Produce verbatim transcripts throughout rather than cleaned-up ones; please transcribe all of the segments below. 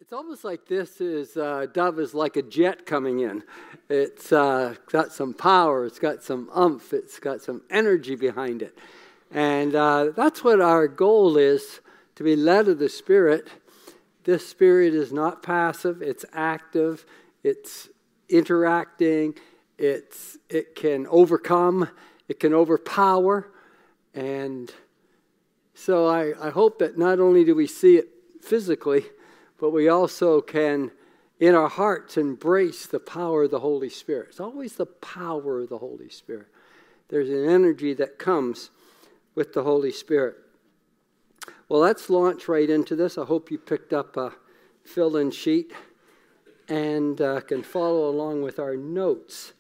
It's almost like this is, uh, dove is like a jet coming in. It's uh, got some power, it's got some oomph, it's got some energy behind it. And uh, that's what our goal is, to be led of the Spirit. This Spirit is not passive, it's active, it's interacting, it's it can overcome, it can overpower. And so I, I hope that not only do we see it physically, but we also can, in our hearts, embrace the power of the Holy Spirit. It's always the power of the Holy Spirit. There's an energy that comes with the Holy Spirit. Well, let's launch right into this. I hope you picked up a fill-in sheet and uh, can follow along with our notes.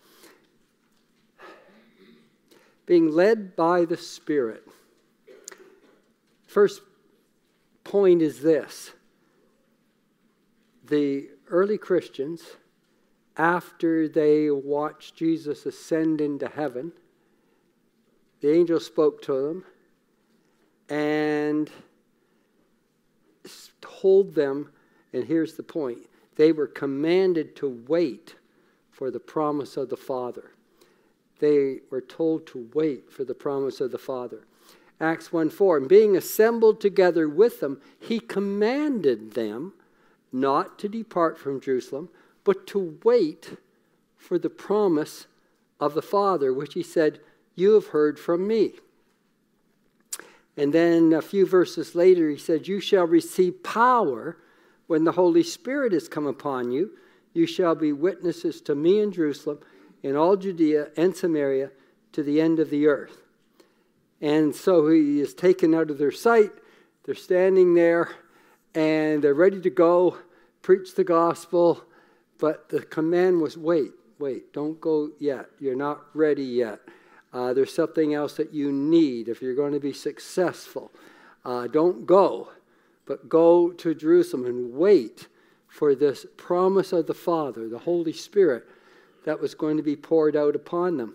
Being led by the Spirit. First point is this. The early Christians, after they watched Jesus ascend into heaven, the angel spoke to them and told them, and here's the point, they were commanded to wait for the promise of the Father. They were told to wait for the promise of the Father. Acts one four, and being assembled together with them, he commanded them not to depart from Jerusalem, but to wait for the promise of the Father, which he said, you have heard from me. And then a few verses later, he said, you shall receive power when the Holy Spirit has come upon you. You shall be witnesses to me in Jerusalem, in all Judea and Samaria, to the end of the earth. And so he is taken out of their sight. They're standing there, and they're ready to go, preach the gospel, but the command was wait, wait, don't go yet. You're not ready yet. Uh, there's something else that you need if you're going to be successful. Uh, don't go, but go to Jerusalem and wait for this promise of the Father, the Holy Spirit, that was going to be poured out upon them.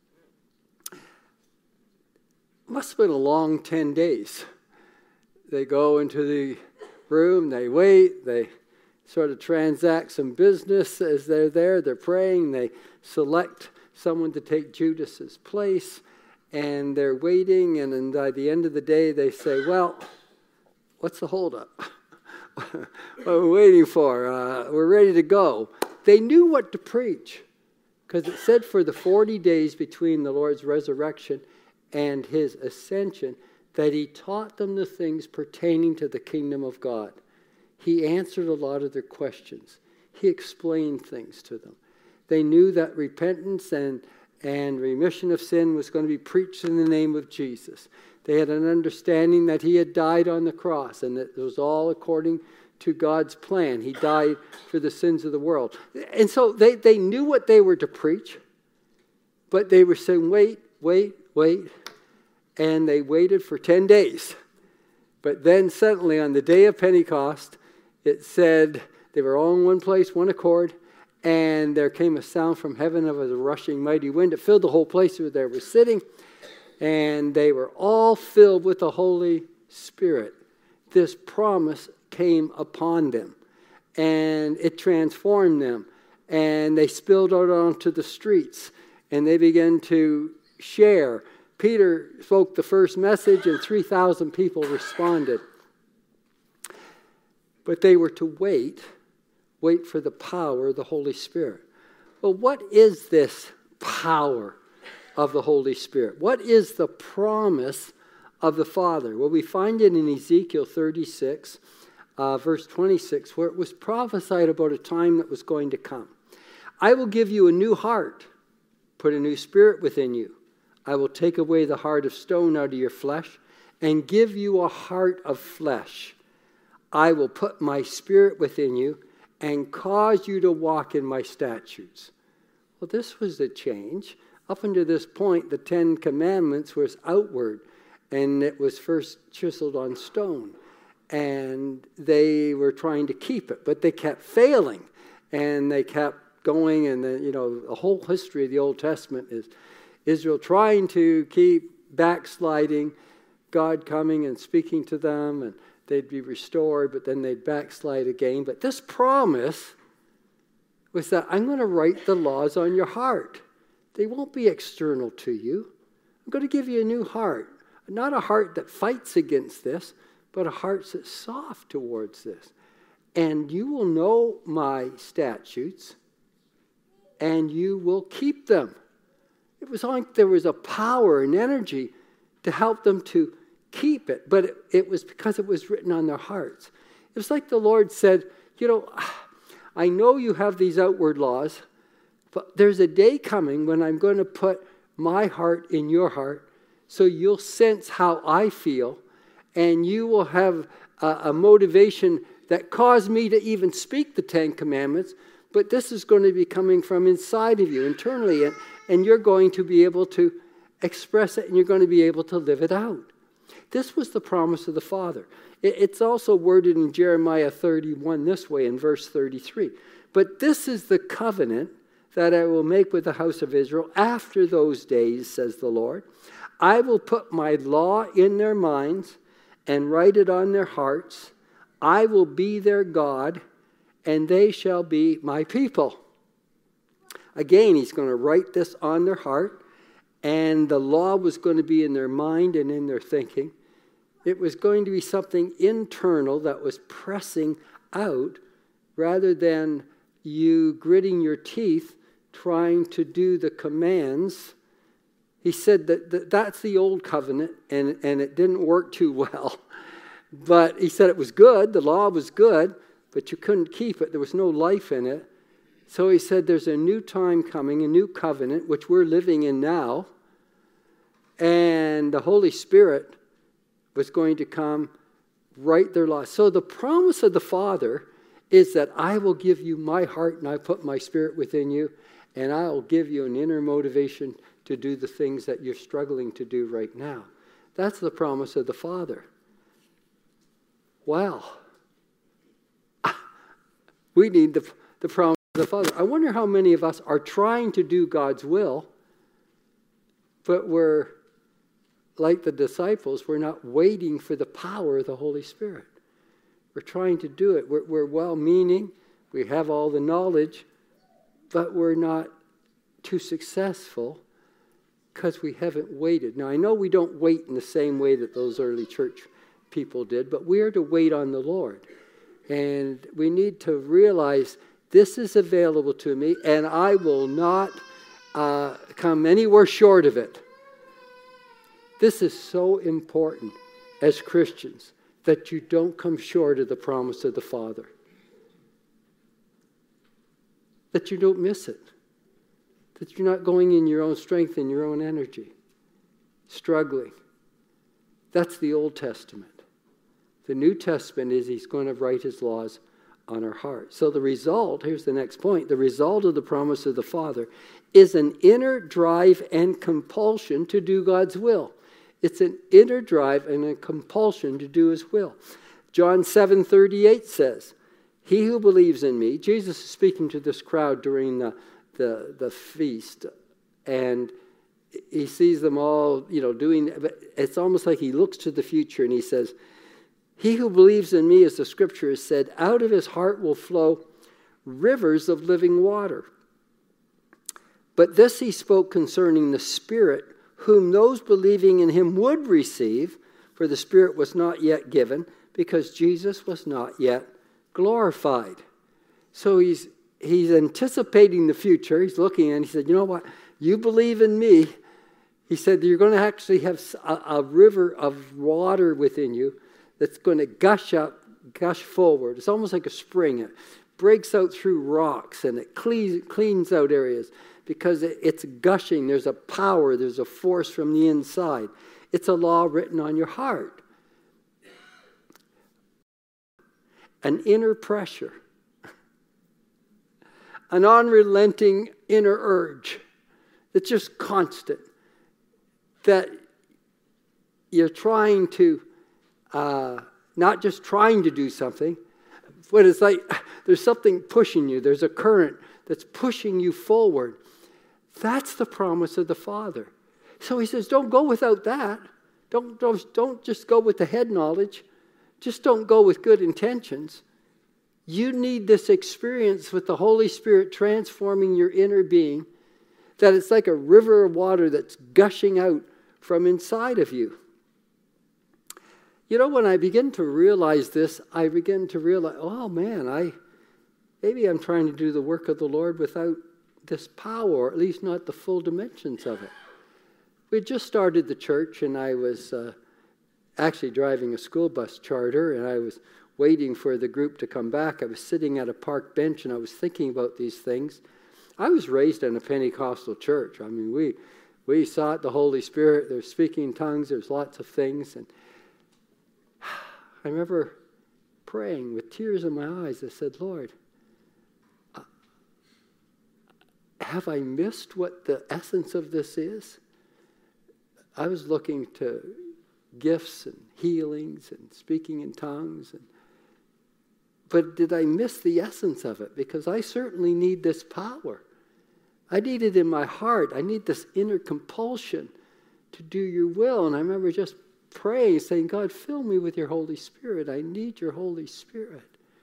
It must have been a long ten days. They go into the room, they wait, they sort of transact some business as they're there. They're praying, they select someone to take Judas's place, and they're waiting, and then by the end of the day they say, well, what's the holdup? What are we waiting for? Uh, we're ready to go. They knew what to preach, because it said for the forty days between the Lord's resurrection and his ascension, that he taught them the things pertaining to the kingdom of God. He answered a lot of their questions. He explained things to them. They knew that repentance and, and remission of sin was going to be preached in the name of Jesus. They had an understanding that he had died on the cross, and that it was all according to God's plan. He died for the sins of the world. And so they, they knew what they were to preach, but they were saying, wait, wait, wait. And they waited for ten days. But then suddenly on the day of Pentecost, it said they were all in one place, one accord, and there came a sound from heaven of a rushing mighty wind. It filled the whole place where they were sitting, and they were all filled with the Holy Spirit. This promise came upon them, and it transformed them, and they spilled out onto the streets, and they began to share. Peter spoke the first message, and three thousand people responded. But they were to wait, wait for the power of the Holy Spirit. Well, what is this power of the Holy Spirit? What is the promise of the Father? Well, we find it in Ezekiel thirty-six, uh, verse twenty-six, where it was prophesied about a time that was going to come. I will give you a new heart, put a new spirit within you. I will take away the heart of stone out of your flesh and give you a heart of flesh. I will put my spirit within you and cause you to walk in my statutes. Well, this was the change. Up until this point, the Ten Commandments was outward, and it was first chiseled on stone. And they were trying to keep it, but they kept failing, and they kept going. And the, you know, the whole history of the Old Testament is Israel trying to keep backsliding, God coming and speaking to them, and they'd be restored, but then they'd backslide again. But this promise was that I'm going to write the laws on your heart. They won't be external to you. I'm going to give you a new heart. Not a heart that fights against this, but a heart that's soft towards this. And you will know my statutes, and you will keep them. It was like there was a power and energy to help them to keep it. But it, it was because it was written on their hearts. It was like the Lord said, you know, I know you have these outward laws, but there's a day coming when I'm going to put my heart in your heart, so you'll sense how I feel, and you will have a, a motivation that caused me to even speak the Ten Commandments, but this is going to be coming from inside of you, internally, and, and you're going to be able to express it, and you're going to be able to live it out. This was the promise of the Father. It, it's also worded in Jeremiah thirty-one this way in verse thirty-three. But this is the covenant that I will make with the house of Israel after those days, says the Lord. I will put my law in their minds and write it on their hearts. I will be their God, and they shall be my people. Again, he's going to write this on their heart, and the law was going to be in their mind and in their thinking. It was going to be something internal that was pressing out rather than you gritting your teeth trying to do the commands. He said that, that that's the old covenant, and, and it didn't work too well. But he said it was good, the law was good, but you couldn't keep it. There was no life in it. So he said there's a new time coming, a new covenant, which we're living in now. And the Holy Spirit was going to come, write their laws. So the promise of the Father is that I will give you my heart, and I put my Spirit within you, and I will give you an inner motivation to do the things that you're struggling to do right now. That's the promise of the Father. Wow. We need the, the promise of the Father. I wonder how many of us are trying to do God's will, but we're, like the disciples, we're not waiting for the power of the Holy Spirit. We're trying to do it. We're, we're well-meaning. We have all the knowledge, but we're not too successful because we haven't waited. Now, I know we don't wait in the same way that those early church people did, but we are to wait on the Lord. And we need to realize this is available to me, and I will not uh, come anywhere short of it. This is so important as Christians, that you don't come short of the promise of the Father. That you don't miss it. That you're not going in your own strength and your own energy. Struggling. That's the Old Testament. The New Testament is he's going to write his laws on our heart. So the result, here's the next point, the result of the promise of the Father is an inner drive and compulsion to do God's will. It's an inner drive and a compulsion to do his will. John seven thirty-eight says, he who believes in me, Jesus is speaking to this crowd during the, the, the feast, and he sees them all, you know, doing, it's almost like he looks to the future and he says, he who believes in me, as the scripture has said, out of his heart will flow rivers of living water. But this he spoke concerning the Spirit, whom those believing in him would receive, for the Spirit was not yet given, because Jesus was not yet glorified. So he's he's anticipating the future. He's looking and he said, you know what? You believe in me. He said, you're going to actually have a, a river of water within you that's going to gush up, gush forward. It's almost like a spring. It breaks out through rocks and it cleans, cleans out areas because it, it's gushing. There's a power. There's a force from the inside. It's a law written on your heart. An inner pressure. An unrelenting inner urge that's just constant. That you're trying to, uh, not just trying to do something, but it's like there's something pushing you. There's a current that's pushing you forward. That's the promise of the Father. So he says, don't go without that. Don't, don't, don't just go with the head knowledge. just don't go with good intentions. You need this experience with the Holy Spirit transforming your inner being, that it's like a river of water that's gushing out from inside of you. You know, when I begin to realize this, I begin to realize, oh man, I maybe I'm trying to do the work of the Lord without this power, or at least not the full dimensions of it. We had just started the church, and I was uh, actually driving a school bus charter, and I was waiting for the group to come back. I was sitting at a park bench, and I was thinking about these things. I was raised in a Pentecostal church. I mean, we we sought the Holy Spirit. There's speaking in tongues. There's lots of things. And I remember praying with tears in my eyes. I said, Lord, uh, have I missed what the essence of this is? I was looking to gifts and healings and speaking in tongues. And, but did I miss the essence of it? Because I certainly need this power. I need it in my heart. I need this inner compulsion to do your will. And I remember just praying, saying, God, fill me with your Holy Spirit. I need your Holy Spirit.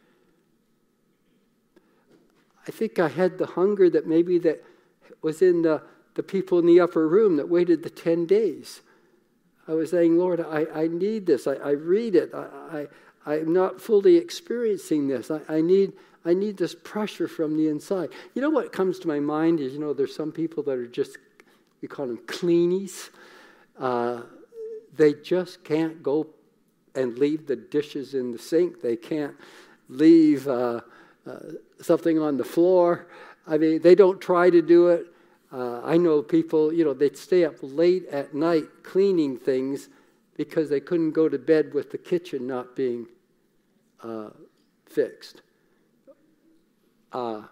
I think I had the hunger that maybe that was in the, the people in the upper room that waited the ten days. I was saying, Lord, I, I need this. I, I read it. I, I, I'm not fully experiencing this. I, I need I need this pressure from the inside. You know what comes to my mind is, you know, there's some people that are just, we call them cleanies. Uh, they just can't go and leave the dishes in the sink. They can't leave uh, uh, something on the floor. I mean, they don't try to do it. Uh, I know people, you know, they'd stay up late at night cleaning things because they couldn't go to bed with the kitchen not being uh, fixed. Uh,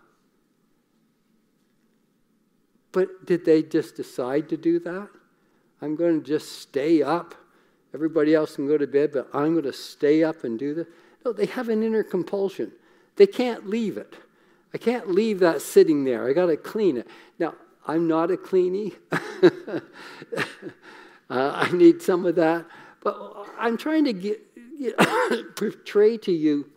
but did they just decide to do that? I'm going to just stay up. Everybody else can go to bed, but I'm going to stay up and do this. No, they have an inner compulsion. They can't leave it. I can't leave that sitting there. I got to clean it. Now, I'm not a cleanie. uh, I need some of that. But I'm trying to get, you know, portray to you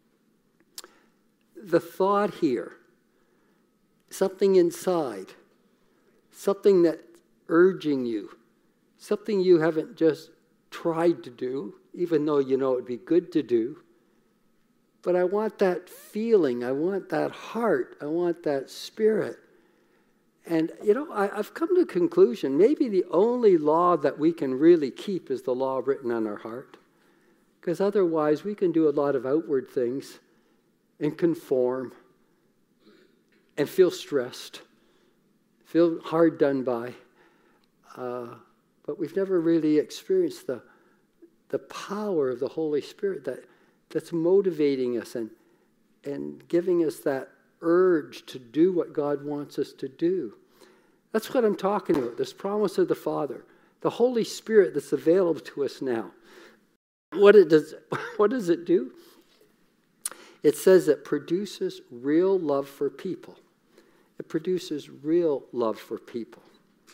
the thought here. Something inside. Something that's urging you. Something you haven't just tried to do, even though you know it would be good to do. But I want that feeling. I want that heart. I want that spirit. And, you know, I, I've come to a conclusion. Maybe the only law that we can really keep is the law written on our heart. Because otherwise, we can do a lot of outward things and conform and feel stressed, feel hard done by. Uh, but we've never really experienced the, the power of the Holy Spirit that, that's motivating us and, and giving us that urge to do what God wants us to do. That's what I'm talking about, this promise of the Father, the Holy Spirit that's available to us now. What it does, what does it do? It says it produces real love for people. It produces real love for people.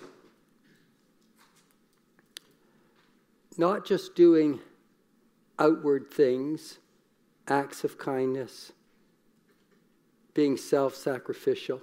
Not just doing outward things, acts of kindness, being self-sacrificial,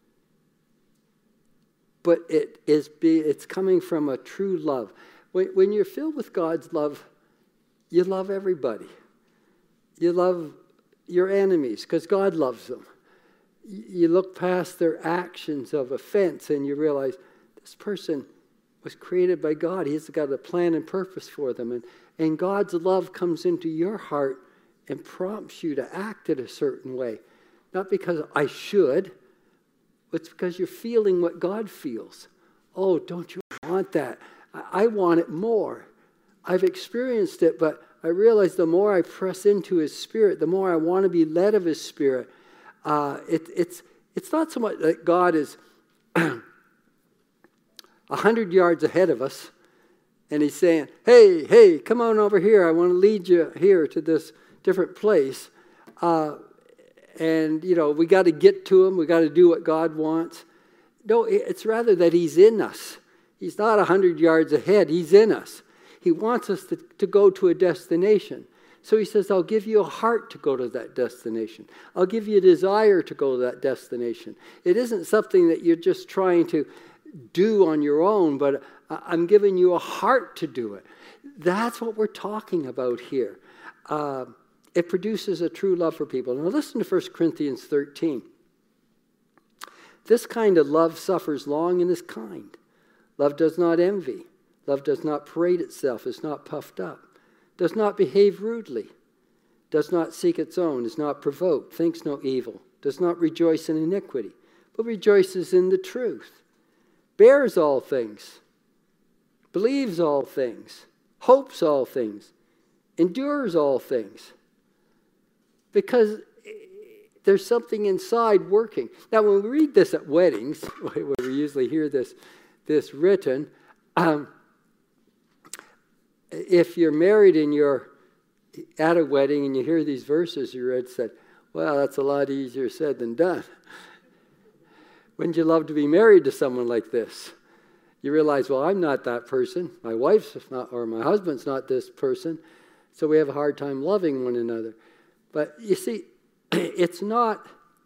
but it is be, it's coming from a true love. When, when you're filled with God's love, you love everybody. You love your enemies because God loves them. You look past their actions of offense and you realize this person was created by God. He's got a plan and purpose for them. And, and God's love comes into your heart and prompts you to act in a certain way. Not because I should, but it's because you're feeling what God feels. Oh, don't you want that? I, I want it more. I've experienced it, but I realize the more I press into His Spirit, the more I want to be led of His Spirit. Uh, it, it's it's not so much that God is a hundred yards ahead of us, and He's saying, "Hey, hey, come on over here. I want to lead you here to this different place." Uh, and you know, we got to get to Him. We got to do what God wants. No, it's rather that He's in us. He's not a hundred yards ahead. He's in us. He wants us to, to go to a destination. So he says, I'll give you a heart to go to that destination. I'll give you a desire to go to that destination. It isn't something that you're just trying to do on your own, but I'm giving you a heart to do it. That's what we're talking about here. Uh, it produces a true love for people. Now listen to First Corinthians thirteen. This kind of love suffers long and is kind. Love does not envy. Love does not parade itself, is not puffed up, does not behave rudely, does not seek its own, is not provoked, thinks no evil, does not rejoice in iniquity, but rejoices in the truth, bears all things, believes all things, hopes all things, endures all things. Because there's something inside working. Now, when we read this at weddings, where we usually hear this, this written, um, if you're married and you're at a wedding and you hear these verses you read, said, well, that's a lot easier said than done. Wouldn't you love to be married to someone like this? You realize, well, I'm not that person. My wife's not, or my husband's not this person. So we have a hard time loving one another. But you see, it's not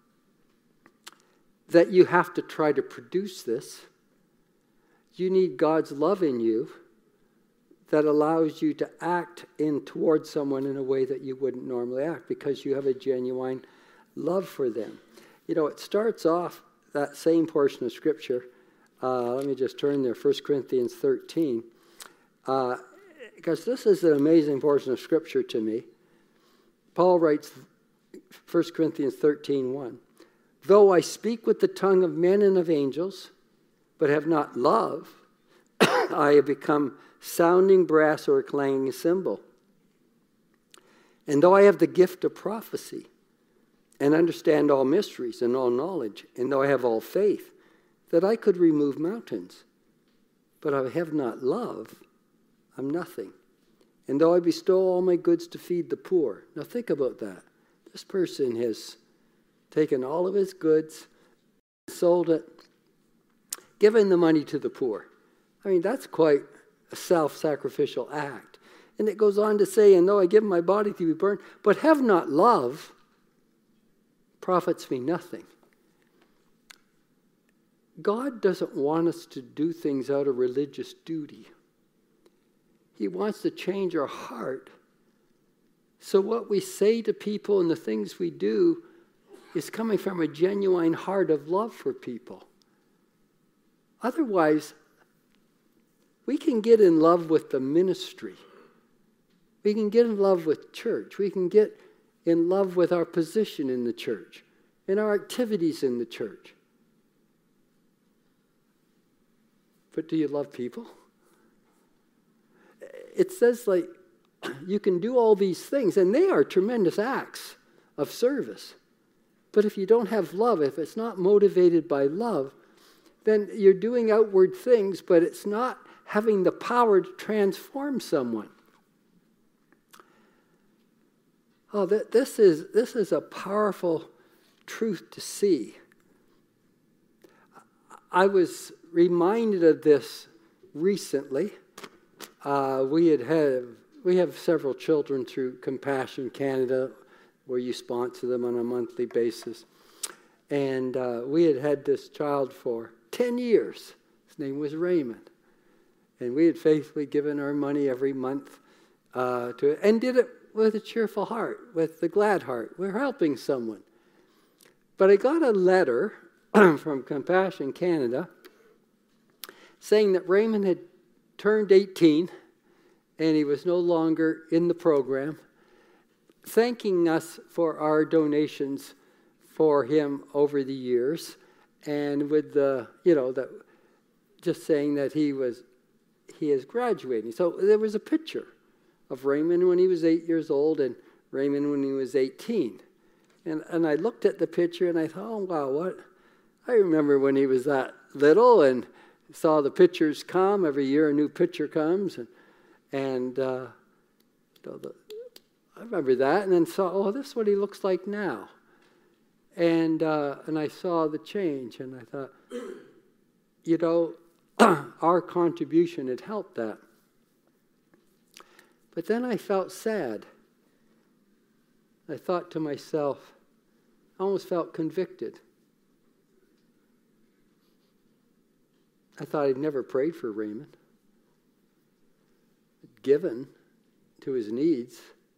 that you have to try to produce this. You need God's love in you that allows you to act in towards someone in a way that you wouldn't normally act because you have a genuine love for them. You know, it starts off that same portion of Scripture. Uh, let me just turn there, First Corinthians thirteen. Uh, because this is an amazing portion of Scripture to me. Paul writes, First Corinthians thirteen one. Though I speak with the tongue of men and of angels, but have not love, I have become sounding brass or a clanging cymbal. And though I have the gift of prophecy, and understand all mysteries and all knowledge, and though I have all faith, that I could remove mountains, but I have not love, I'm nothing. And though I bestow all my goods to feed the poor. Now think about that. This person has taken all of his goods, sold it, given the money to the poor. I mean, that's quite a self-sacrificial act. And it goes on to say, and though I give my body to be burned, but have not love, profits me nothing. God doesn't want us to do things out of religious duty. He wants to change our heart. So what we say to people and the things we do is coming from a genuine heart of love for people. Otherwise, we can get in love with the ministry. We can get in love with church. We can get in love with our position in the church and our activities in the church. But do you love people? It says, like, you can do all these things, and they are tremendous acts of service. But if you don't have love, if it's not motivated by love, then you're doing outward things, but it's not having the power to transform someone. Oh, th- this is this is a powerful truth to see. I was reminded of this recently. Uh, we had had we have several children through Compassion Canada, where you sponsor them on a monthly basis, and uh, we had had this child for ten years. His name was Raymond, and we had faithfully given our money every month uh, to it, and did it with a cheerful heart, with the glad heart. We're helping someone. But I got a letter from Compassion Canada saying that Raymond had turned eighteen and he was no longer in the program, thanking us for our donations for him over the years, and with the, you know, that just saying that he was, he is graduating. So there was a picture of Raymond when he was eight years old and Raymond when he was eighteen. And and I looked at the picture and I thought, oh, wow, what? I remember when he was that little and saw the pictures come. Every year a new picture comes. And, and uh, you know, the, I remember that, and then saw, oh, this is what he looks like now. And uh, and I saw the change, and I thought, you know, our contribution had helped that. But then I felt sad I thought to myself, I almost felt convicted. I thought I'd never prayed for Raymond, given to his needs,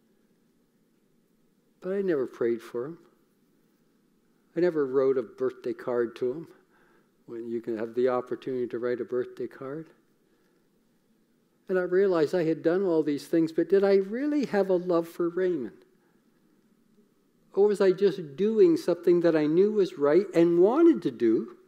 but I never prayed for him. I never wrote a birthday card to him when you can have the opportunity to write a birthday card. And I realized I had done all these things, but did I really have a love for Raymond? Or was I just doing something that I knew was right and wanted to do?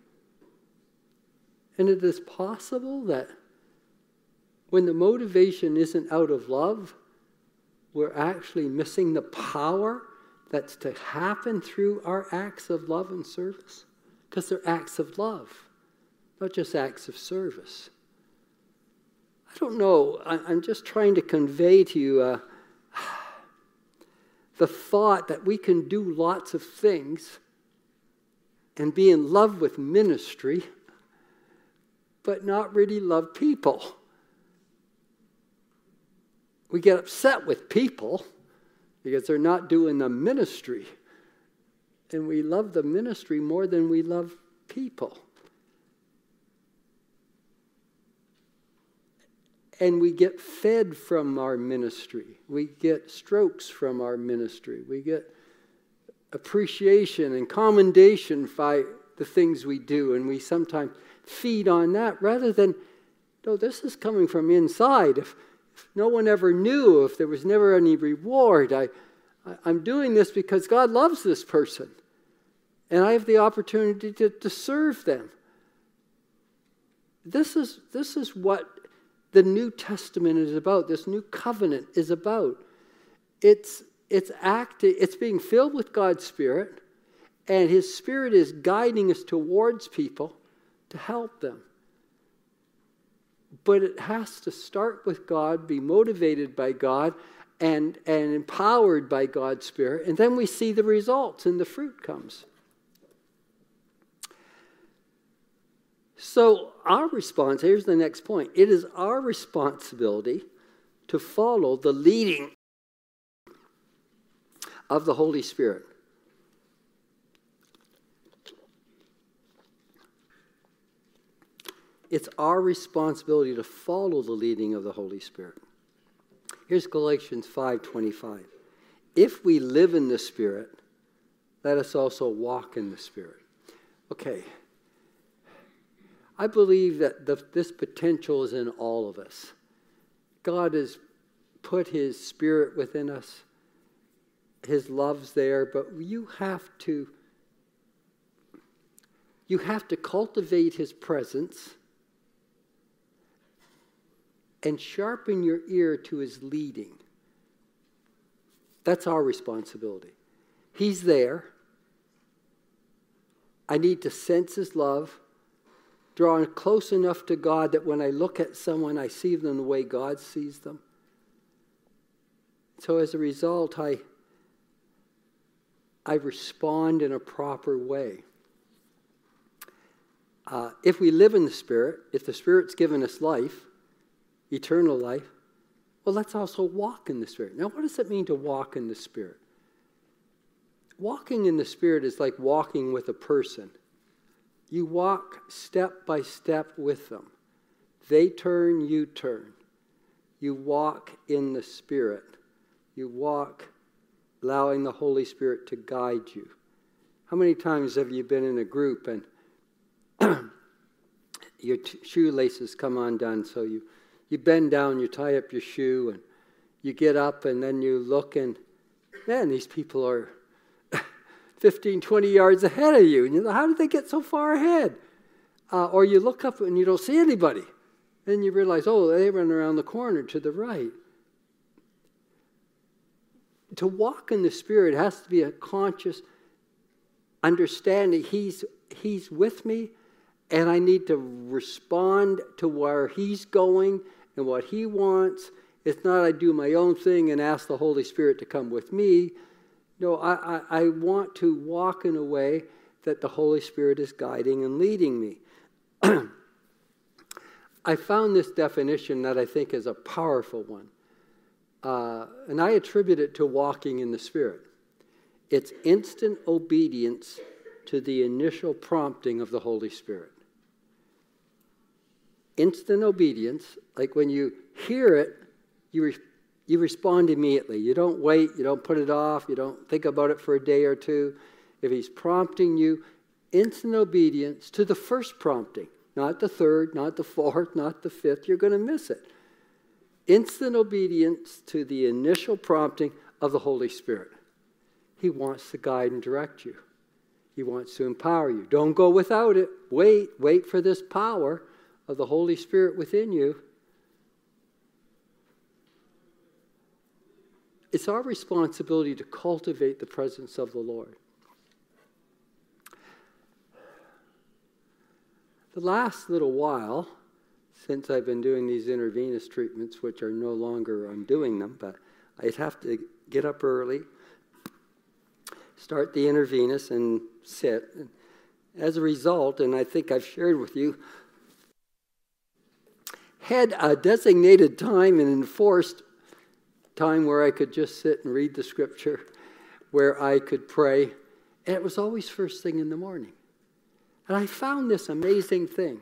And it is possible that when the motivation isn't out of love, we're actually missing the power that's to happen through our acts of love and service. Because they're acts of love, not just acts of service. I don't know. I'm just trying to convey to you uh, the thought that we can do lots of things and be in love with ministry, but not really love people. We get upset with people because they're not doing the ministry. And we love the ministry more than we love people. And we get fed from our ministry. We get strokes from our ministry. We get appreciation and commendation by the things we do. And we sometimes feed on that rather than, no, this is coming from inside. If, if no one ever knew, if there was never any reward, I, I, I'm doing this because God loves this person. And I have the opportunity to, to serve them. This is, this is what the New Testament is about. This new covenant is about. It's, it's acting, it's being filled with God's Spirit, and His Spirit is guiding us towards people to help them. But it has to start with God, be motivated by God, and, and empowered by God's Spirit, and then we see the results and the fruit comes. So our response, here's the next point. It is our responsibility to follow the leading of the Holy Spirit. It's our responsibility to follow the leading of the Holy Spirit. Here's Galatians five twenty-five. If we live in the Spirit, let us also walk in the Spirit. Okay. I believe that the, this potential is in all of us. God has put His Spirit within us. His love's there, but you have to, you have to cultivate His presence and sharpen your ear to His leading. That's our responsibility. He's there. I need to sense His love. Drawn close enough to God that when I look at someone, I see them the way God sees them. So as a result, I, I respond in a proper way. Uh, if we live in the Spirit, if the Spirit's given us life, eternal life, well, let's also walk in the Spirit. Now, what does it mean to walk in the Spirit? Walking in the Spirit is like walking with a person. You walk step by step with them. They turn, you turn. You walk in the Spirit. You walk allowing the Holy Spirit to guide you. How many times have you been in a group and your t- shoelaces come undone, so you, you bend down, you tie up your shoe, and you get up, and then you look, and man, these people are fifteen, twenty yards ahead of you. And you know, how did they get so far ahead? Uh, or you look up and you don't see anybody. Then you realize, oh, they run around the corner to the right. To walk in the Spirit has to be a conscious understanding. He's, he's with me, and I need to respond to where He's going and what He wants. It's not I do my own thing and ask the Holy Spirit to come with me. No, I, I, I want to walk in a way that the Holy Spirit is guiding and leading me. I found this definition that I think is a powerful one. uh, and I attribute it to walking in the Spirit. It's instant obedience to the initial prompting of the Holy Spirit. Instant obedience, like when you hear it, you re- you respond immediately. You don't wait, you don't put it off, you don't think about it for a day or two. If he's prompting you, instant obedience to the first prompting, not the third, not the fourth, not the fifth, you're going to miss it. Instant obedience to the initial prompting of the Holy Spirit. He wants to guide and direct you. He wants to empower you. Don't go without it. Wait, wait for this power of the Holy Spirit within you. It's our responsibility to cultivate the presence of the Lord. The last little while, since I've been doing these intravenous treatments, which are no longer, I'm doing them, but I'd have to get up early, start the intravenous and sit. As a result, and I think I've shared with you, had a designated time and enforced time where I could just sit and read the scripture, where I could pray, and it was always first thing in the morning. And I found this amazing thing.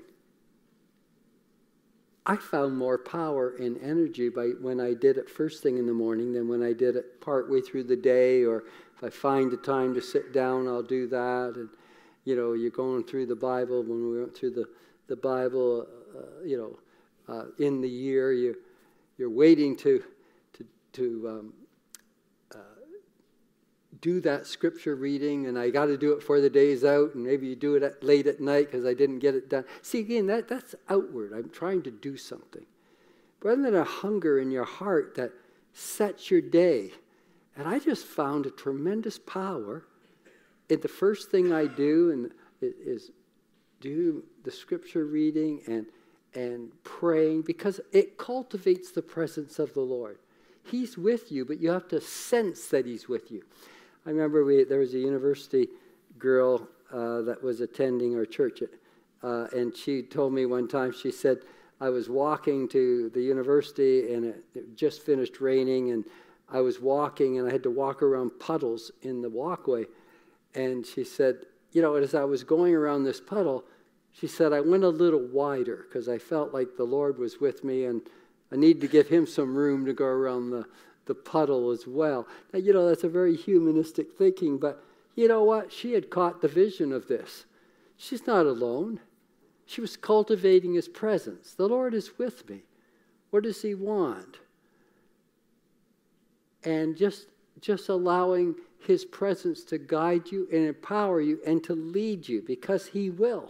I found more power and energy by when I did it first thing in the morning than when I did it partway through the day, or if I find the time to sit down, I'll do that. And, you know, you're going through the Bible. When we went through the, the Bible, uh, you know, uh, in the year, you, you're waiting to, to, to um, uh, do that scripture reading, and I got to do it before the day's out, and maybe you do it at, late at night because I didn't get it done. See, again, that, that's outward. I'm trying to do something. Rather than a hunger in your heart that sets your day. And I just found a tremendous power in the first thing I do and is do the scripture reading and and praying, because it cultivates the presence of the Lord. He's with you, but you have to sense that he's with you. I remember we, there was a university girl uh, that was attending our church, uh, and she told me one time, she said, I was walking to the university, and it, it just finished raining, and I was walking, and I had to walk around puddles in the walkway. And she said, you know, as I was going around this puddle, she said, I went a little wider because I felt like the Lord was with me, and I need to give him some room to go around the, the puddle as well. Now, you know, that's a very humanistic thinking, but you know what? She had caught the vision of this. She's not alone. She was cultivating his presence. The Lord is with me. What does he want? And just, just allowing his presence to guide you and empower you and to lead you, because he will.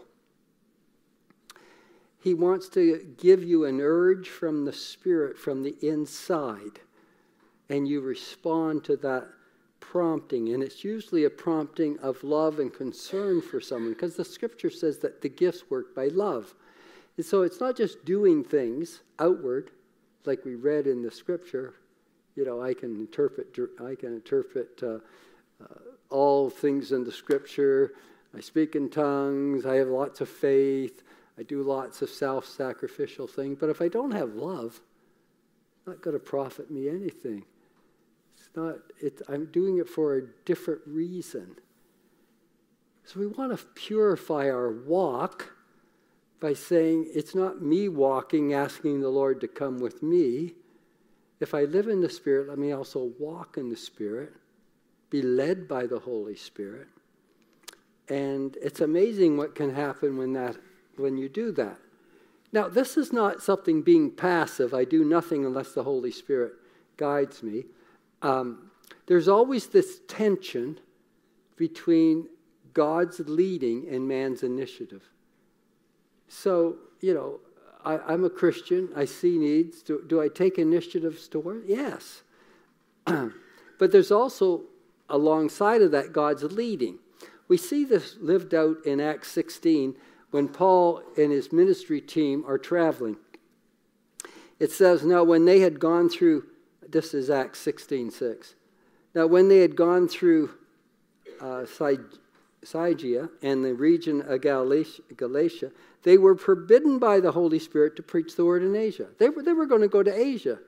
He wants to give you an urge from the Spirit, from the inside, and you respond to that prompting. And it's usually a prompting of love and concern for someone, because the Scripture says that the gifts work by love. And so it's not just doing things outward, like we read in the Scripture. You know, I can interpret, I can interpret uh, uh, all things in the Scripture. I speak in tongues. I have lots of faith. I do lots of self-sacrificial things, but if I don't have love, it's not going to profit me anything. It's not. It's, I'm doing it for a different reason. So we want to purify our walk by saying, it's not me walking, asking the Lord to come with me. If I live in the Spirit, let me also walk in the Spirit, be led by the Holy Spirit. And it's amazing what can happen when that when you do that. Now, this is not something being passive. I do nothing unless the Holy Spirit guides me. Um, there's always this tension between God's leading and man's initiative. So, you know, I, I'm a Christian. I see needs. Do, do I take initiatives toward? Yes. But there's also, alongside of that, God's leading. We see this lived out in Acts sixteen, when Paul and his ministry team are traveling. It says, now when they had gone through, this is Acts sixteen six. Now when they had gone through uh, Phrygia and the region of Galatia, Galatia, they were forbidden by the Holy Spirit to preach the word in Asia. They were, they were going to go to Asia.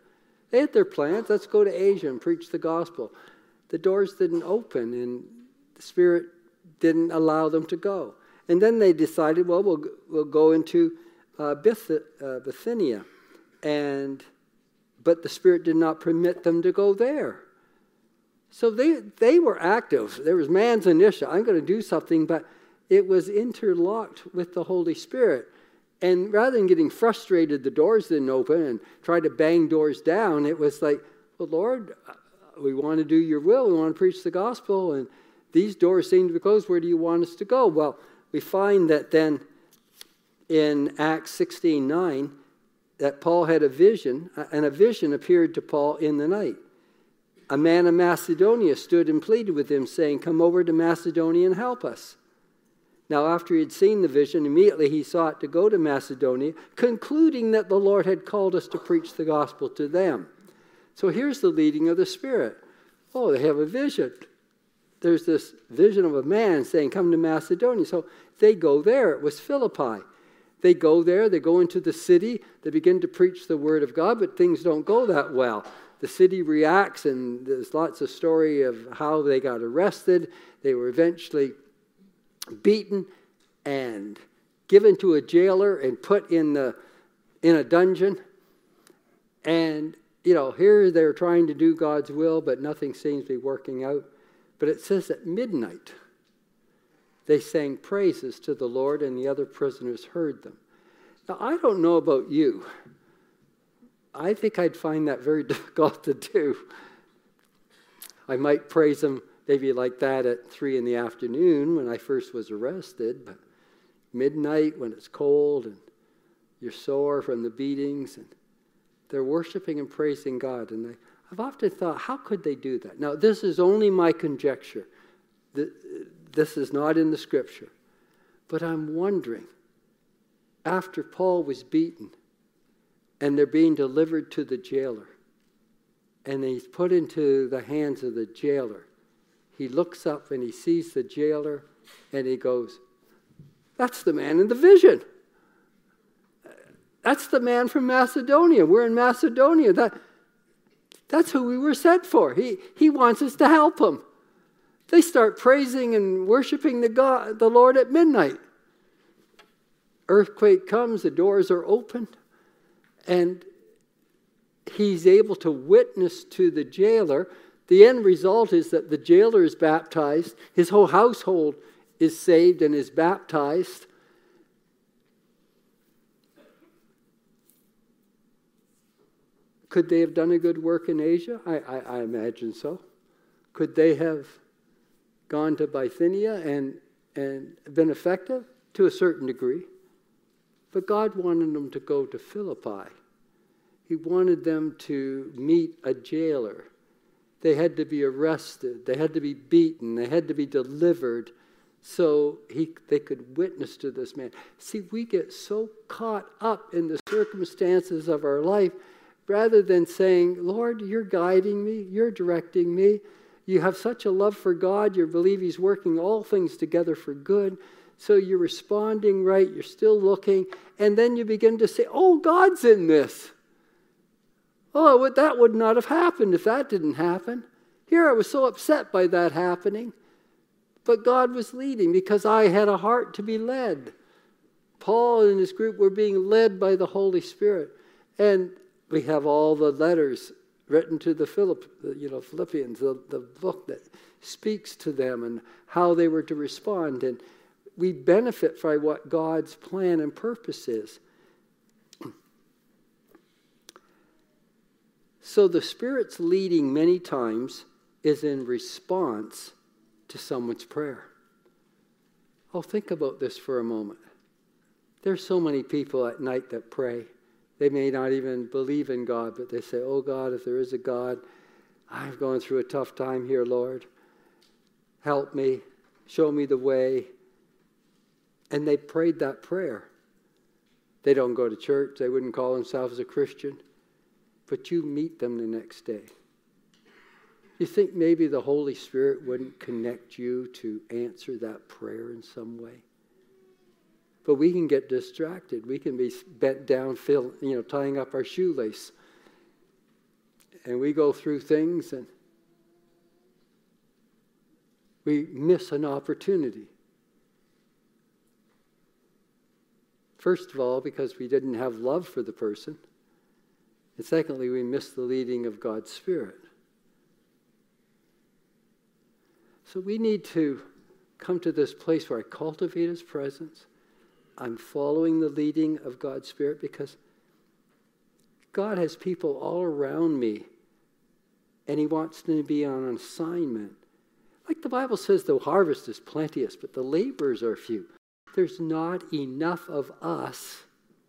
They had their plans. Let's go to Asia and preach the gospel. The doors didn't open, and the Spirit didn't allow them to go. And then they decided, well, we'll, we'll go into uh, Bith- uh, Bithynia. And, but the Spirit did not permit them to go there. So they, they were active. There was man's initiative. I'm going to do something, but it was interlocked with the Holy Spirit. And rather than getting frustrated, the doors didn't open and try to bang doors down, it was like, well, Lord, we want to do your will. We want to preach the gospel. And these doors seem to be closed. Where do you want us to go? Well, we find that then in Acts sixteen nine, that Paul had a vision, and a vision appeared to Paul in the night. A man of Macedonia stood and pleaded with him, saying, come over to Macedonia and help us. Now, after he had seen the vision, immediately he sought to go to Macedonia, concluding that the Lord had called us to preach the gospel to them. So here's the leading of the Spirit. Oh, they have a vision. There's this vision of a man saying, come to Macedonia. So they go there. It was Philippi. They go there. They go into the city. They begin to preach the word of God, but things don't go that well. The city reacts, and there's lots of story of how they got arrested. They were eventually beaten and given to a jailer and put in the in a dungeon. And, you know, here they're trying to do God's will, but nothing seems to be working out. But it says at midnight, they sang praises to the Lord, and the other prisoners heard them. Now, I don't know about you. I think I'd find that very difficult to do. I might praise him maybe like that at three in the afternoon when I first was arrested, but midnight when it's cold and you're sore from the beatings, and they're worshiping and praising God. And I, I've often thought, how could they do that? Now, this is only my conjecture. This is not in the Scripture. But I'm wondering, after Paul was beaten, and they're being delivered to the jailer, and he's put into the hands of the jailer, he looks up and he sees the jailer, and he goes, that's the man in the vision. That's the man from Macedonia. We're in Macedonia. That, that's who we were sent for. He, he wants us to help him. They start praising and worshiping the God, the Lord at midnight. Earthquake comes, the doors are opened, and he's able to witness to the jailer. The end result is that the jailer is baptized. His whole household is saved and is baptized. Could they have done a good work in Asia? I, I, I imagine so. Could they have gone to Bithynia and, and been effective? To a certain degree. But God wanted them to go to Philippi. He wanted them to meet a jailer. They had to be arrested. They had to be beaten. They had to be delivered so he, they could witness to this man. See, we get so caught up in the circumstances of our life rather than saying, Lord, you're guiding me. You're directing me. You have such a love for God. You believe he's working all things together for good. So you're responding right. You're still looking. And then you begin to say, oh, God's in this. Oh, that would not have happened if that didn't happen. Here I was so upset by that happening. But God was leading because I had a heart to be led. Paul and his group were being led by the Holy Spirit. And we have all the letters written to the Philipp, you know, Philippians, the, the book that speaks to them and how they were to respond. And we benefit from what God's plan and purpose is. So the Spirit's leading many times is in response to someone's prayer. Oh, think about this for a moment. There's so many people at night that pray. They may not even believe in God, but they say, oh God, if there is a God, I've gone through a tough time here, Lord. Help me. Show me the way. And they prayed that prayer. They don't go to church. They wouldn't call themselves a Christian. But you meet them the next day. You think maybe the Holy Spirit wouldn't connect you to answer that prayer in some way? But we can get distracted. We can be bent down, fill, you know, tying up our shoelace. And we go through things and we miss an opportunity. First of all, because we didn't have love for the person. And secondly, we miss the leading of God's Spirit. So we need to come to this place where I cultivate His presence. I'm following the leading of God's Spirit because God has people all around me and He wants them to be on an assignment. Like the Bible says, the harvest is plenteous, but the laborers are few. There's not enough of us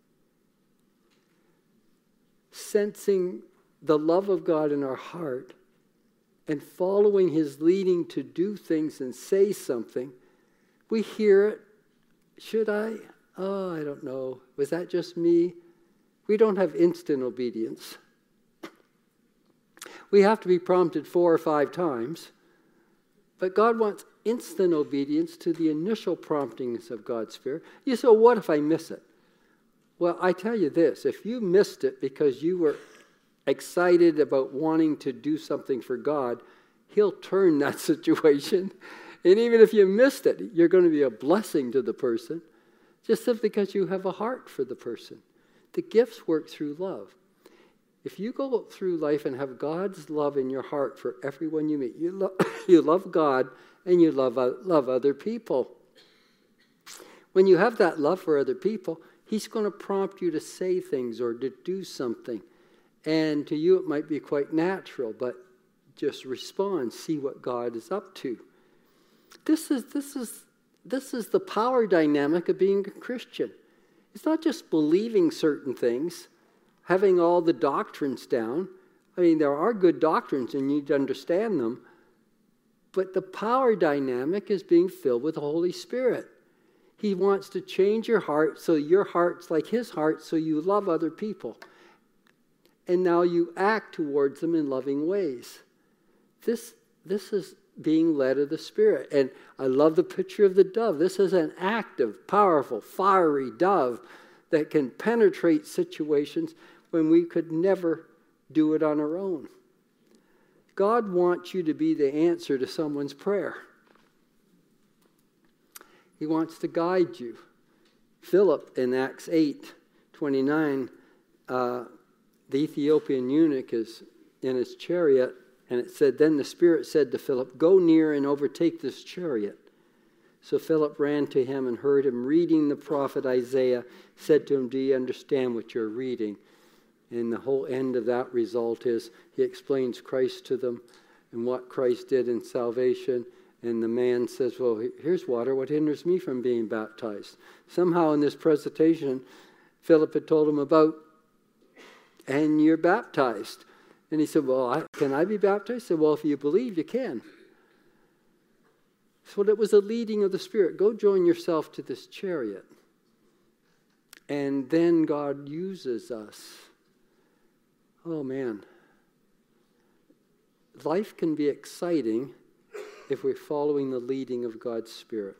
sensing the love of God in our heart and following His leading to do things and say something. We hear it. Should I? Oh, I don't know. Was that just me? We don't have instant obedience. We have to be prompted four or five times. But God wants instant obedience to the initial promptings of God's Spirit. You say, well, what if I miss it? Well, I tell you this. If you missed it because you were excited about wanting to do something for God, He'll turn that situation. And even if you missed it, you're going to be a blessing to the person just simply because you have a heart for the person. The gifts work through love. If you go through life and have God's love in your heart for everyone you meet, you, lo- you love God and you love, uh, love other people. When you have that love for other people, He's going to prompt you to say things or to do something. And to you it might be quite natural, but just respond, see what God is up to. This is, this is, this is the power dynamic of being a Christian. It's not just believing certain things, having all the doctrines down. I mean, there are good doctrines and you need to understand them. But the power dynamic is being filled with the Holy Spirit. He wants to change your heart so your heart's like His heart, so you love other people. And now you act towards them in loving ways. This, this is being led of the Spirit. And I love the picture of the dove. This is an active, powerful, fiery dove that can penetrate situations when we could never do it on our own. God wants you to be the answer to someone's prayer. He wants to guide you. Philip in Acts eight twenty-nine, uh, the Ethiopian eunuch is in his chariot, and it said, then the Spirit said to Philip, go near and overtake this chariot. So Philip ran to him and heard him reading the prophet Isaiah, said to him, do you understand what you're reading? And the whole end of that result is he explains Christ to them and what Christ did in salvation. And the man says, well, here's water. What hinders me from being baptized? Somehow in this presentation, Philip had told him about, and you're baptized. And he said, well, I, can I be baptized? He said, well, if you believe, you can. So it was a leading of the Spirit. Go join yourself to this chariot. And then God uses us. Oh, man. Life can be exciting if we're following the leading of God's Spirit.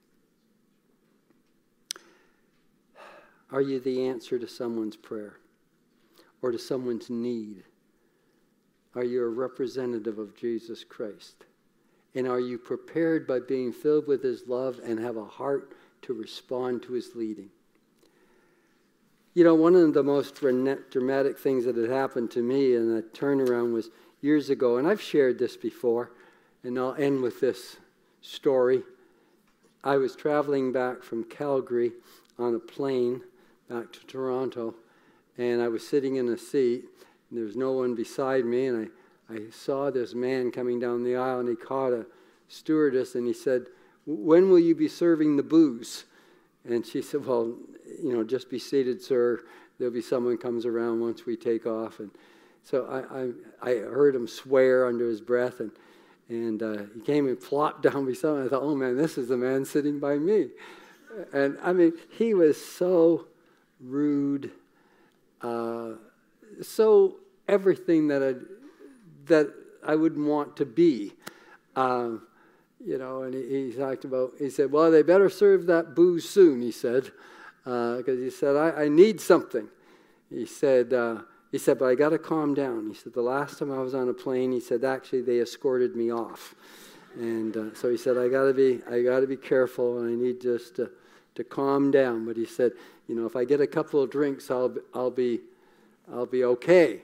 Are you the answer to someone's prayer or to someone's need? Are you a representative of Jesus Christ? And are you prepared by being filled with His love and have a heart to respond to His leading? You know, one of the most dramatic things that had happened to me in a turnaround was years ago, and I've shared this before, and I'll end with this story. I was traveling back from Calgary on a plane back to Toronto, and I was sitting in a seat, and there was no one beside me, and I, I saw this man coming down the aisle, and he caught a stewardess, and he said, when will you be serving the booze? And she said, well, you know, just be seated, sir. There'll be someone comes around once we take off. And so I, I, I heard him swear under his breath, and And uh, he came and plopped down beside me. I thought, oh, man, this is the man sitting by me. And, I mean, he was so rude, uh, so everything that I, that I wouldn't want to be. Um, you know, and he, he talked about, he said, well, they better serve that booze soon, he said. Because uh, he said, I, I need something. He said, uh, he said, but I got to calm down. He said, the last time I was on a plane, he said, actually, they escorted me off. And uh, so he said, I got to be I got to be careful, and I need just to, to calm down. But he said, you know, if I get a couple of drinks, I'll I'll be I'll be okay.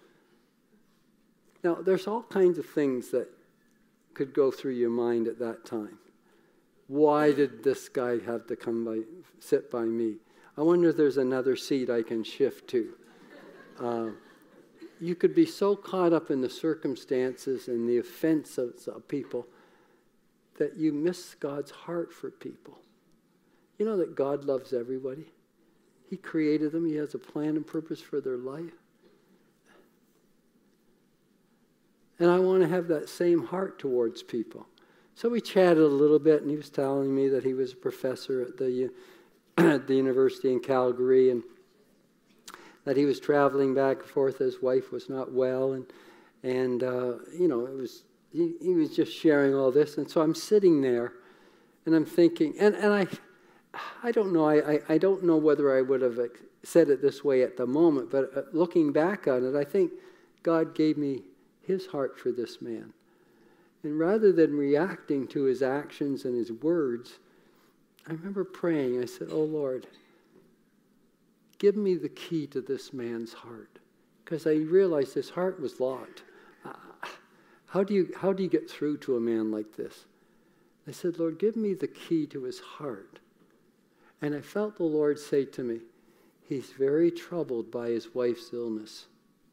Now, there's all kinds of things that could go through your mind at that time. Why did this guy have to come by, sit by me? I wonder if there's another seat I can shift to. Uh, you could be so caught up in the circumstances and the offenses of people that you miss God's heart for people. You know that God loves everybody. He created them. He has a plan and purpose for their life. And I want to have that same heart towards people. So we chatted a little bit, and he was telling me that he was a professor at the, at the university in Calgary, and that he was traveling back and forth. His wife was not well, and and uh, you know, it was he, he was just sharing all this. And so I'm sitting there, and I'm thinking, and, and I I don't know, I, I, I don't know whether I would have said it this way at the moment, but looking back on it, I think God gave me his heart for this man. And rather than reacting to his actions and his words, I remember praying. I said, oh, Lord, give me the key to this man's heart. Because I realized his heart was locked. Uh, how do you, how do you get through to a man like this? I said, Lord, give me the key to his heart. And I felt the Lord say to me, he's very troubled by his wife's illness.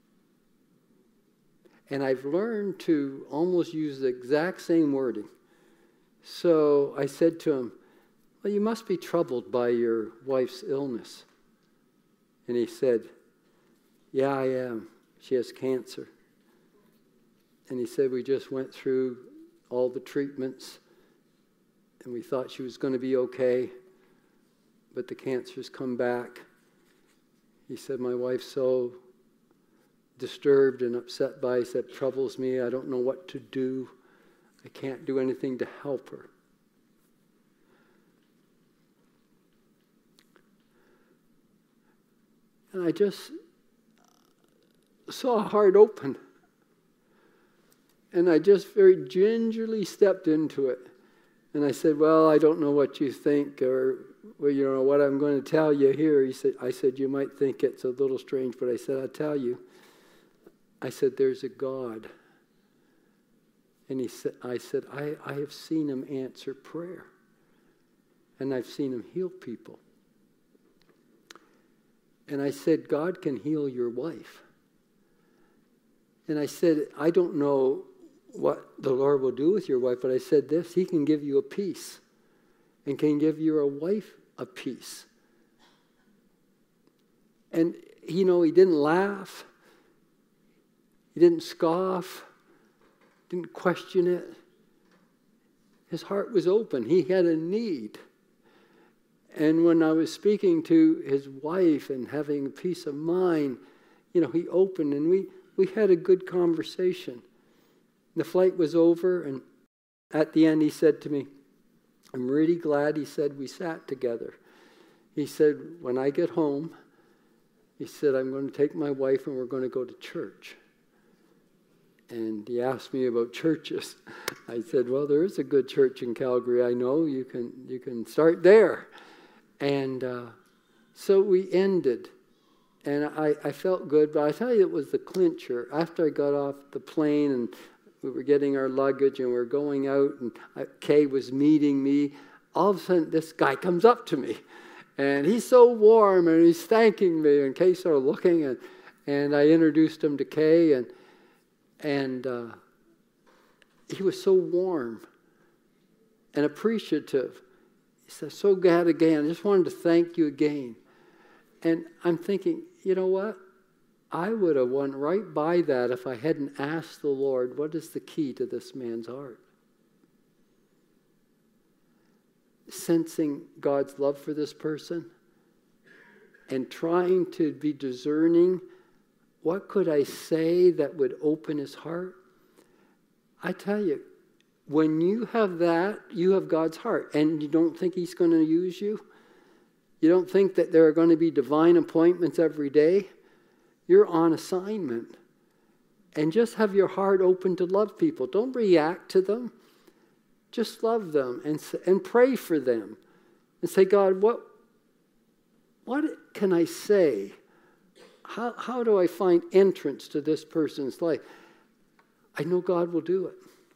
And I've learned to almost use the exact same wording. So I said to him, well, you must be troubled by your wife's illness. And he said, yeah, I am. She has cancer. And he said, we just went through all the treatments, and we thought she was going to be okay, but the cancer's come back. He said, my wife's so disturbed and upset by it, that troubles me. I don't know what to do. I can't do anything to help her. And I just saw a heart open. And I just very gingerly stepped into it. And I said, well, I don't know what you think, or well, you know what I'm going to tell you here. He said, I said, you might think it's a little strange, but I said, I'll tell you. I said, there's a God. And he said, I said, I, I have seen him answer prayer. And I've seen him heal people. And I said, God can heal your wife. And I said, I don't know what the Lord will do with your wife, but I said this, he can give you a peace and can give your wife a peace. And, you know, he didn't laugh. He didn't scoff, didn't question it. His heart was open. He had a need. And when I was speaking to his wife and having a peace of mind, you know, he opened and we, we had a good conversation. The flight was over, and at the end he said to me, I'm really glad, he said, we sat together. He said, when I get home, he said, I'm going to take my wife and we're going to go to church. And he asked me about churches. I said, well, there is a good church in Calgary. I know you can you can start there. And uh, so we ended. And I, I felt good, but I tell you, it was the clincher. After I got off the plane and we were getting our luggage and we were going out, and I, Kay was meeting me, all of a sudden this guy comes up to me. And he's so warm and he's thanking me. And Kay started looking, and, and I introduced him to Kay, and And uh, he was so warm and appreciative. He said, so glad again. I just wanted to thank you again. And I'm thinking, you know what? I would have went right by that if I hadn't asked the Lord, what is the key to this man's heart? Sensing God's love for this person and trying to be discerning. What could I say that would open his heart? I tell you, when you have that, you have God's heart. And you don't think he's going to use you? You don't think that there are going to be divine appointments every day? You're on assignment. And just have your heart open to love people. Don't react to them. Just love them and, and pray for them. And say, God, what, what can I say? How, how do I find entrance to this person's life? I know God will do it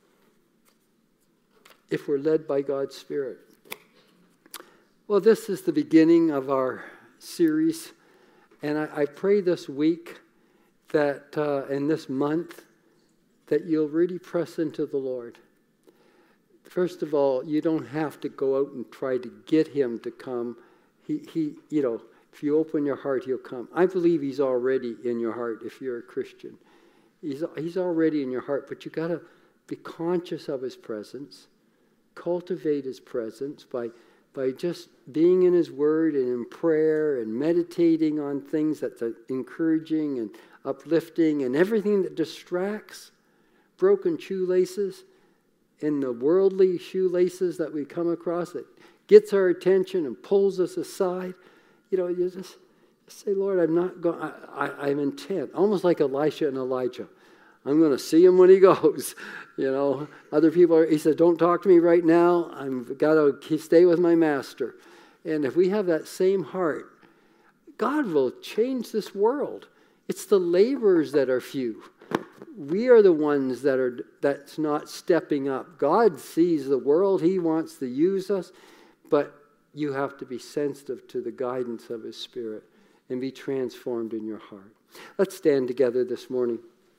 if we're led by God's Spirit. Well, this is the beginning of our series. And I, I pray this week that uh, in this month that you'll really press into the Lord. First of all, you don't have to go out and try to get him to come. He, he, you know, if you open your heart, he'll come. I believe he's already in your heart if you're a Christian. He's, he's already in your heart, but you got to be conscious of his presence. Cultivate his presence by, by just being in his word and in prayer and meditating on things that's encouraging and uplifting and everything that distracts, broken shoelaces, in the worldly shoelaces that we come across that gets our attention and pulls us aside. You know, you just, just say, Lord, I'm not going, I, I'm intent. Almost like Elisha and Elijah. I'm going to see him when he goes. You know, other people, are, he said, don't talk to me right now. I've got to stay with my master. And if we have that same heart, God will change this world. It's the laborers that are few. We are the ones that are that's not stepping up. God sees the world. He wants to use us. But you have to be sensitive to the guidance of his Spirit and be transformed in your heart. Let's stand together this morning.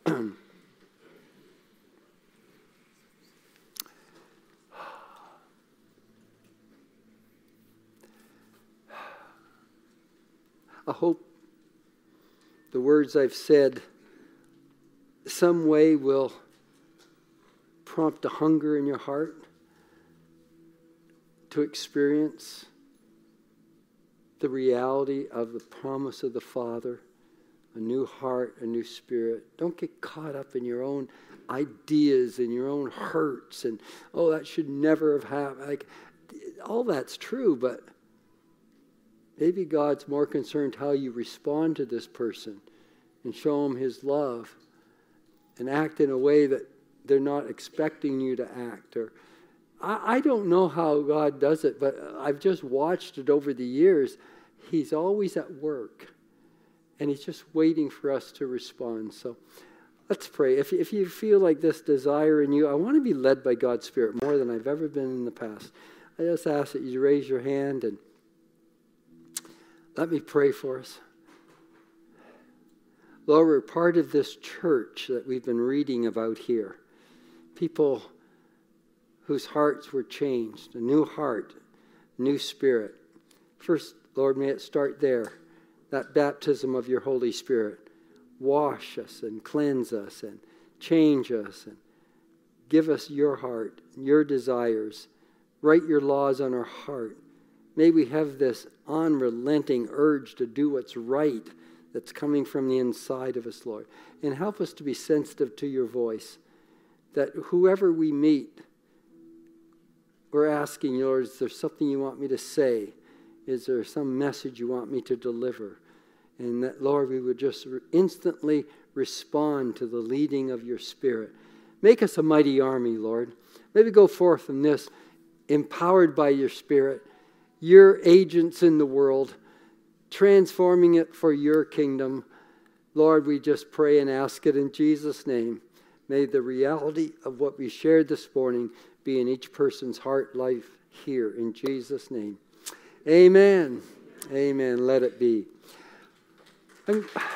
I hope the words I've said some way will prompt a hunger in your heart to experience the reality of the promise of the Father, a new heart, a new spirit. Don't get caught up in your own ideas and your own hurts and, oh, that should never have happened. Like, all that's true, but maybe God's more concerned how you respond to this person and show him his love and act in a way that they're not expecting you to act. Or I, I don't know how God does it, but I've just watched it over the years. He's always at work, and he's just waiting for us to respond. So let's pray. If, if you feel like this desire in you, I want to be led by God's Spirit more than I've ever been in the past. I just ask that you raise your hand and let me pray for us. Lord, we're part of this church that we've been reading about here. People whose hearts were changed, a new heart, new spirit. First, Lord, may it start there, that baptism of your Holy Spirit. Wash us and cleanse us and change us and give us your heart, your desires. Write your laws on our heart. May we have this unrelenting urge to do what's right that's coming from the inside of us, Lord. And help us to be sensitive to your voice, that whoever we meet, we're asking, Lord, is there something you want me to say? Is there some message you want me to deliver? And that, Lord, we would just instantly respond to the leading of your Spirit. Make us a mighty army, Lord. May we go forth in this, empowered by your Spirit, your agents in the world, transforming it for your kingdom. Lord, we just pray and ask it in Jesus' name. May the reality of what we shared this morning be in each person's heart life here in Jesus' name. Amen. Amen. Let it be. I'm